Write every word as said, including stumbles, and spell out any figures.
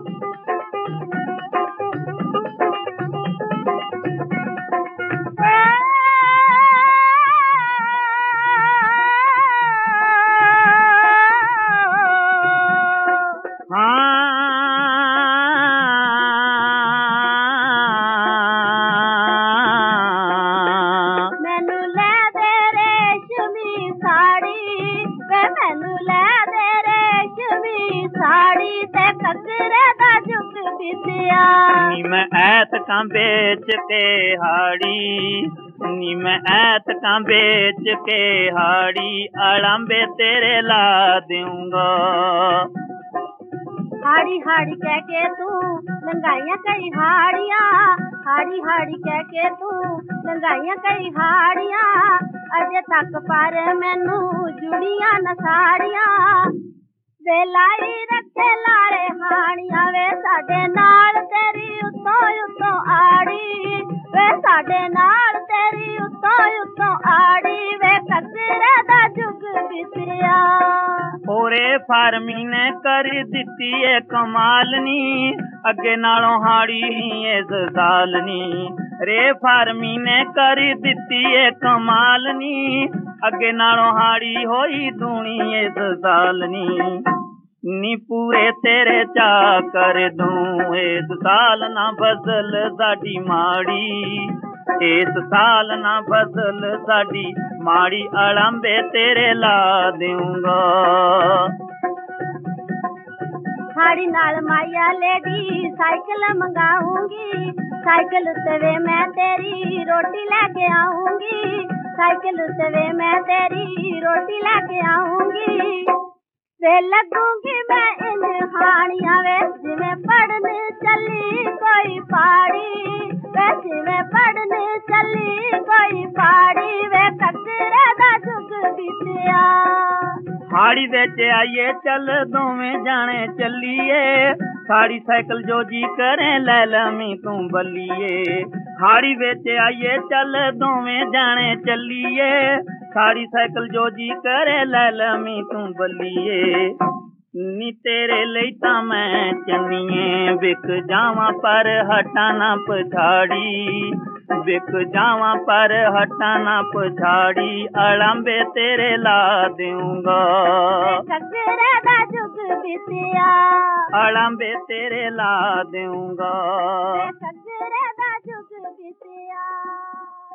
नी मैं ऐतकां बेच के हाड़ी, नी मैं ऐतकां बेच के हाड़ी, अड़ांबे तेरे ला दूंगा। हाड़ी हाड़ी कह के तू लंगाइयां कई हाड़ियां, हाड़ी हाड़ी कह के तू लंगाइयां कई हाड़ियां, अजे तक पर मैनू जुड़ियां न साड़ियां। वे लाई रखे लारे हाड़ियां वे साडे नाल तेरी उत्तों उत्तों आड़ी, वे साडे नाल तेरी उत्तों उत्तों आड़ी, वे ककरे दा जुग बिसरिया। ओरे फार्मी ने कर दिती है कमाल नी, अगे नालों हाड़ी इस साल नी। रे फार्मी ने कर दिती है कमाल नी, अगे नालों हाड़ी होई दूनी इस साल नी। नी पूरे तेरे चा कर दूं इस साल ना फसल साडी माड़ी, इस साल ना फसल साडी माड़ी, अड़ांबे तेरे ला दूंगा। हाड़ी नाल माया लेडी साइकिल मंगाऊंगी, साइकिल उत्ते मैं तेरी रोटी लेके आऊंगी, साइकिल उत्ते मैं तेरी रोटी लेके आऊंगी। वे लगूंगी मैं इन हाड़ियां वे जिवें पढ़ने चली कोई पाड़ी, वे जिवें पढ़ने चली कोई पाड़ी, वे ककरे दा जुग बिसरिया। हाड़ी बेच आइए चल दोवें जाने चलिए, साड़ी साइकिल जो जी करें ले लमी तू बलिए। हाड़ी बेच आइए चल दोवें जाने चलिए, साड़ी साइकिल जो जी करे ले लमी तू बलिए। नी तेरे लई तां मैं चन्निए विक जावां पर हटा ना पछाड़ी, विक जावां पर हटा ना पछाड़ी, अड़ांबे तेरे ला दूंगा। ककरे दा जुग बिसरिया, अड़ांबे तेरे ला दूंगा। ककरे दा जुग बिसरिया।